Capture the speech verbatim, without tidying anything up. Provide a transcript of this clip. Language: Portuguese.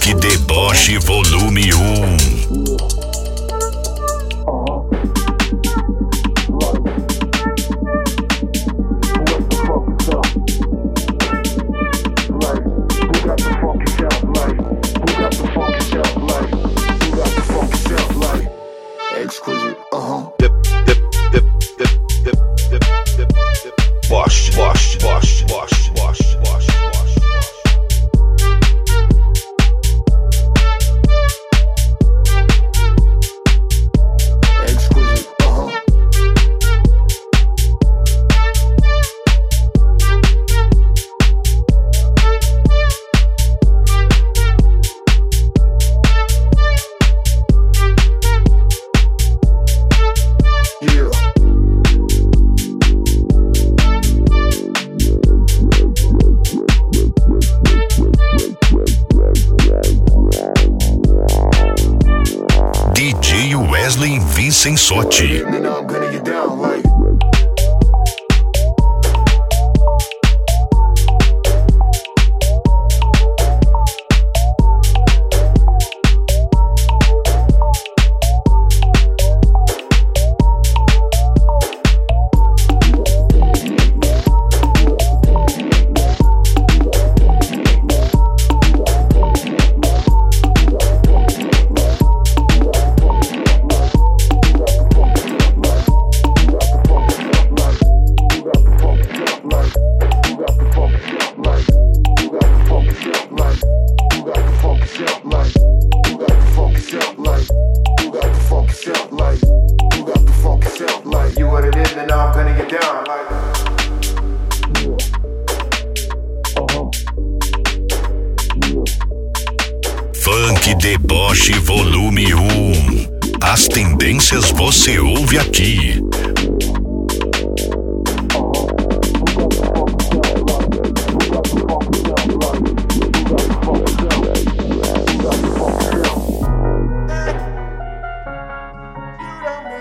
Funk Deboche Volume um. Exquisite, uh-huh. Bosch, Bosch, Bosch, Bosch, Bosch, Bosch, Bosch. Exquisite, uh-huh. Yeah. D J Wesley Vincensotti. And now I'm gonna get down like you what it is, and now I'm gonna get down like Funk Deboche Volume um. As tendências você ouve aqui.